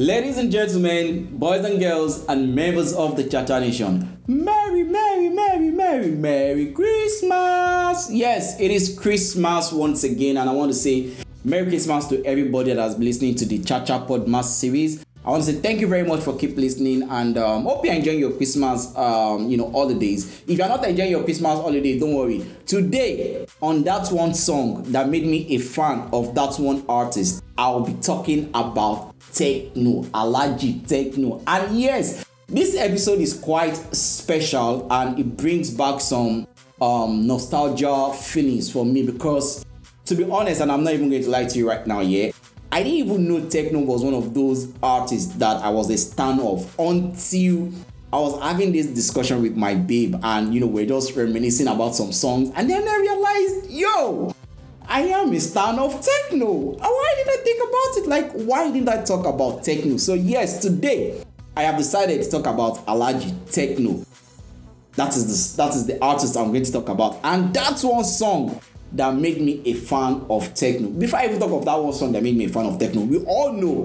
Ladies and gentlemen, boys and girls, and members of the Chacha Nation, Merry, Merry, Merry, Merry, Merry Christmas! Yes, it is Christmas once again, and I want to say Merry Christmas to everybody that has been listening to the Chacha Podmas series. I want to say thank you very much for keep listening, and hope you're enjoying your Christmas, holidays. If you're not enjoying your Christmas holiday, don't worry. Today, on that one song that made me a fan of that one artist, I'll be talking about Tekno, Alhaji Tekno. And yes, this episode is quite special, and it brings back some nostalgia feelings for me because, to be honest, and I'm not even going to lie to you right now, I didn't even know Tekno was one of those artists that I was a stan of until I was having this discussion with my babe, and we're just reminiscing about some songs, and then I realized, I am a stan of Tekno. Why did I think about it? Like, why didn't I talk about Tekno? So yes, today I have decided to talk about Alhaji Tekno. That is the artist I'm going to talk about, and that's one song that made me a fan of Tekno. Before I even talk of that one song that made me a fan of Tekno, we all know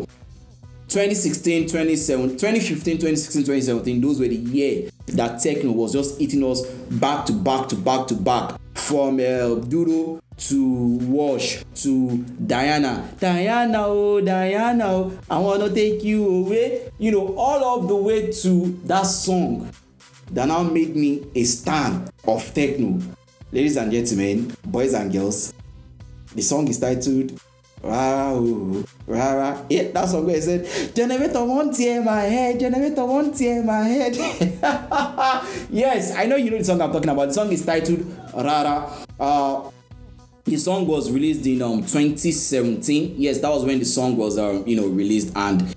2016, 2015, 2016, 2017, those were the year that Tekno was just eating us back to back to back to back. From Duro to Wash to Diana, oh Diana, oh, I wanna take you away. All of the way to that song that now made me a stan of Tekno. Ladies and gentlemen, boys and girls, the song is titled Rara, Rara. Yeah, that song where it said, generator won't tear my head, generator won't tear my head. Yes, I know you know the song I'm talking about. The song is titled Rara. The song was released in 2017. Yes, that was when the song was released, and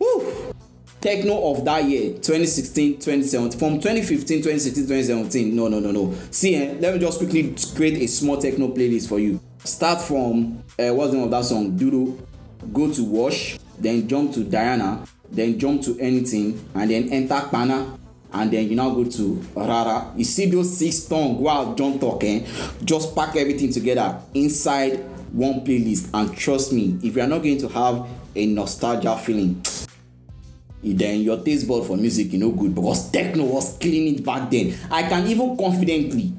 Tekno of that year, 2016, 2017, from 2015, 2016, 2017. No. See, let me just quickly create a small Tekno playlist for you. Start from, what's the name of that song? Doodle, go to Wash, then jump to Diana, then jump to Anything, and then enter Pana, and then you now go to Rara. You see those 6 songs, go out, don't talk, just pack everything together inside one playlist, and trust me, if you are not going to have a nostalgia feeling, then your taste bud for music good, because Tekno was killing it back then. I can even confidently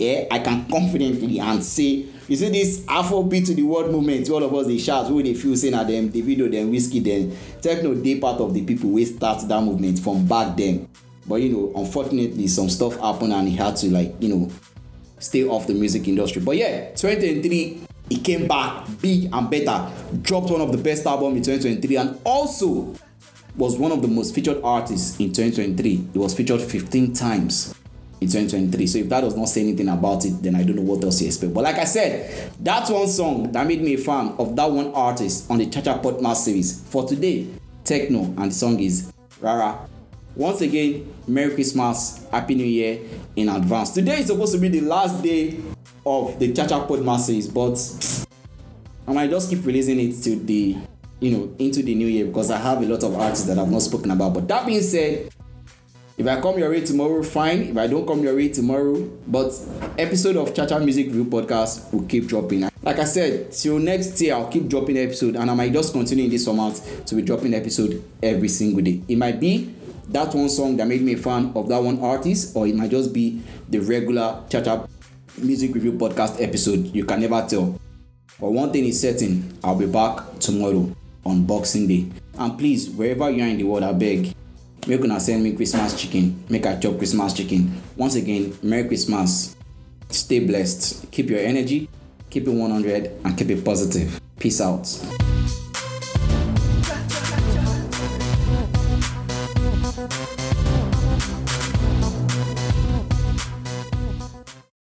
and say, you see this Afrobeat to the world movement, all of us they shout, who they feel saying at them, the video, then whiskey, then Tekno, they part of the people who start that movement from back then. But unfortunately some stuff happened and he had to stay off the music industry. But yeah, 2023 he came back big and better, dropped one of the best albums in 2023, and also was one of the most featured artists in 2023. It was featured 15 times in 2023. So if that does not say anything about it, then I don't know what else you expect. But like I said, that's one song that made me a fan of that one artist on the Chacha Podmas series. For today, Tekno, and the song is Rara. Once again, Merry Christmas, Happy New Year in advance. Today is supposed to be the last day of the Chacha Podmas series, but I might just keep releasing it till the into the new year, because I have a lot of artists that I've not spoken about. But that being said, if I come your way tomorrow, fine. If I don't come your way tomorrow, but episode of Chacha Music Review Podcast will keep dropping. Like I said, till next year, I'll keep dropping episode, and I might just continue in this format to be dropping episode every single day. It might be that one song that made me a fan of that one artist, or it might just be the regular Chacha Music Review Podcast episode. You can never tell. But one thing is certain, I'll be back tomorrow on Boxing Day. And please, wherever you are in the world, I beg, make una send me Christmas chicken. Make I chop Christmas chicken. Once again, Merry Christmas. Stay blessed. Keep your energy, keep it 100, and keep it positive. Peace out.